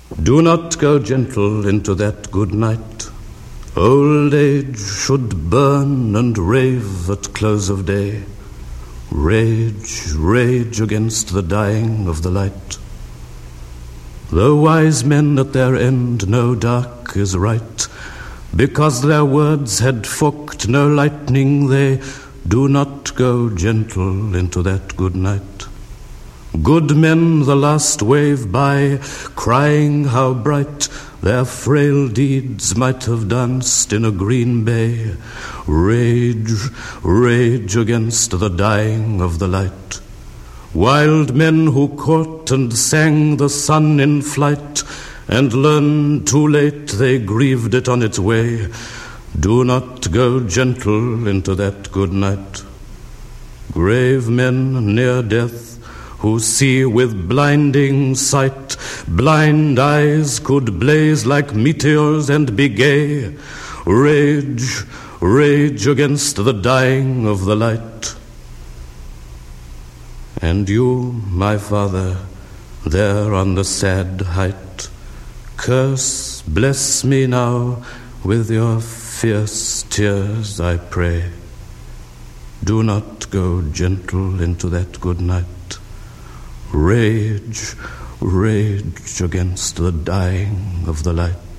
Do not go gentle into that good night. Old age should burn and rave at close of day. Rage, rage against the dying of the light. Though wise men at their end know dark is right, because their words had forked no lightning, they do not go gentle into that good night. Good men the last wave by, crying how bright their frail deeds might have danced in a green bay. Rage, rage against the dying of the light. Wild men who caught and sang the sun in flight, and learned too late they grieved it on its way, do not go gentle into that good night. Grave men near death, who see with blinding sight, blind eyes could blaze like meteors and be gay. Rage, rage against the dying of the light. And you, my father, there on the sad height, curse, bless me now with your fierce tears, I pray. Do not go gentle into that good night. Rage, rage against the dying of the light.